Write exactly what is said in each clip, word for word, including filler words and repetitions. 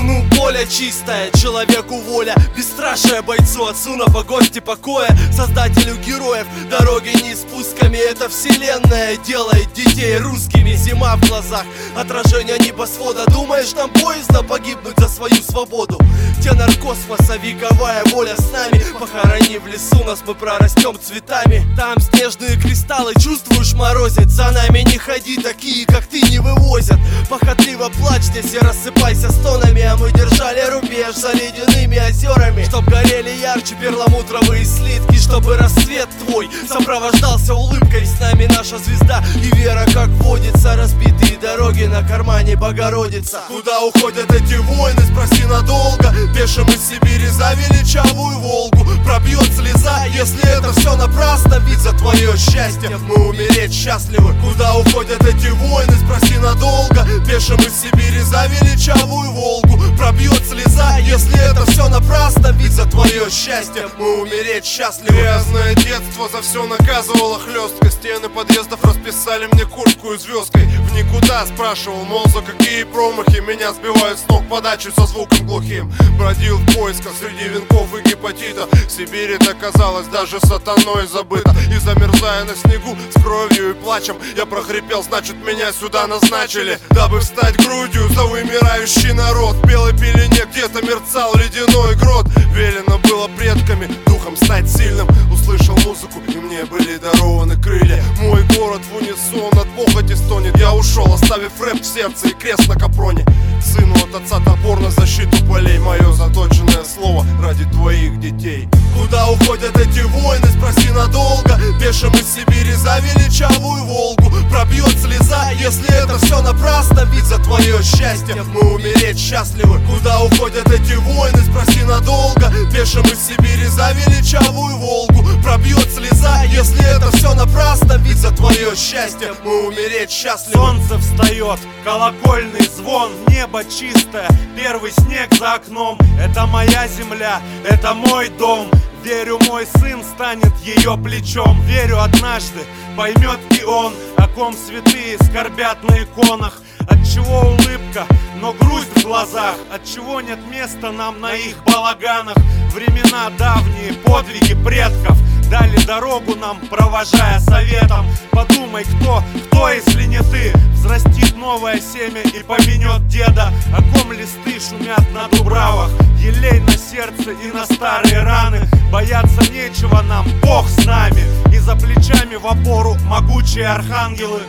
Пацану поле чистое, человеку воля, бесстрашие бойцу, отцу на погосте покоя, создателю героев. Дороги не спусками, это вселенная делает детей русскими. Зима в глазах, отражение небосвода. Думаешь, нам поездно погибнуть за свою свободу? Тенор космоса, вековая воля с нами. Похорони в лесу нас, мы прорастем цветами. Там снежные кристаллы, чувствуешь, морозит. За нами не ходи, такие как ты не вывозят. Похотливо плачь здесь и рассыпайся стонами. А мы держали рубеж за ледяными озерами, чтоб горели ярче перламутровые слитки, чтобы рассвет твой сопровождался улыбкой. С нами наша звезда и вера, как водится. Разбитые дороги на кармане Богородица. Куда уходят эти войны, спроси надолго. Пешим из Сибири за величавую Волгу. Пробьет слеза, если это все напрасно. Ведь за твое счастье мы умереть счастливы. Куда уходят эти войны, спроси надолго. Пешим из Сибири за величавую Волгу. Пробьет слеза, если это все напрасно. Ведь за твое счастье мы умереть счастливы. Грязное детство за все наказывало хлестко. Стены подъездов расписали мне куртку и звездкой. В никуда спрашивал, мол, за какие промахи меня сбивают с ног подачу со звуком глухим. Бродил в поисках среди венков и гепатита. В Сибири это казалось даже сатаной забыто. И замерзая на снегу с кровью и плачем, я прохрипел, значит меня сюда назначили, дабы встать грудью за вымирающий народ. В белой пелене где-то мерцал ледяной грот. Велено было предками духом стать сильным. Услышал музыку, и мне были дарованы крылья. Мой город в унисон от похоти стонет. Я ушел, оставив рэп в сердце и крест на капроне. Сыну от отца топор на защиту полей. Мое заточенное слово ради твоих детей. Куда уходят эти войны, спроси надолго. Пешим из Сибири за величавую Волгу. Пробьет слеза, если это все напрасно. Ведь за твое счастье мы умереть счастливы. Куда уходят эти войны, спроси надолго. Пешим из Сибири за величавую Волгу. Пробьет слеза, если это все напрасно. Ведь за твое счастье мы умереть счастливы. Солнце встает, колокольный звон, небо чистое, первый снег за окном. Это моя земля, это мой дом. Верю, мой сын станет ее плечом. Верю, однажды поймет и он, о ком святые скорбят на иконах. Отчего улыбка, но грусть в глазах? Отчего нет места нам на их балаганах? Времена давние, подвиги предков дали дорогу нам, провожая советом. Подумай, кто, кто, если не ты, взрастит новое семя и поменет деда. О ком листы шумят на дубравах, елей на сердце и на старые раны. Бояться нечего нам, Бог с нами, и за плечами в опору могучие архангелы.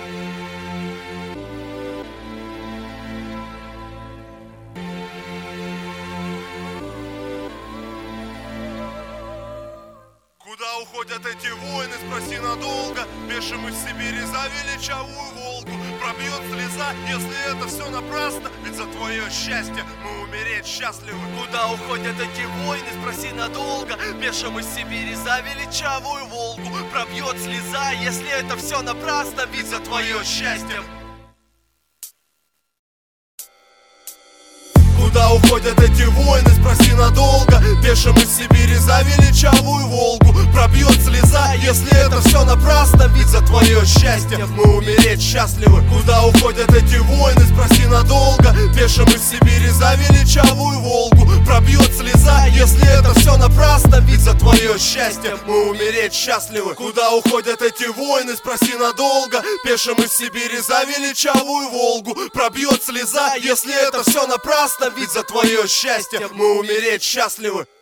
Куда уходят эти войны, спроси надолго. Пешим из Сибири за величавую Волгу. Пробьет слеза, если это все напрасно. Ведь за твое счастье мы умереть счастливы. Куда уходят эти войны, спроси надолго. Пешим из Сибири за величавую Волгу. Пробьет слеза, если это все напрасно. Ведь за твое счастье. Куда уходят эти войны, спроси надолго. Пешим из Сибири за величавую Волгу. Пробьет слеза, если это все напрасно. Ведь за твое счастье мы умереть счастливы. Куда уходят эти войны, спроси надолго. Пешим из Сибири за величавую Волгу. Пробьет слеза, если это все напрасно. Ведь за твое счастье мы умереть счастливы. Куда уходят эти войны, спроси надолго. Пешим из Сибири за величавую Волгу. Пробьет слеза, если это все напрасно. Ведь за твое счастье мы умереть счастливы.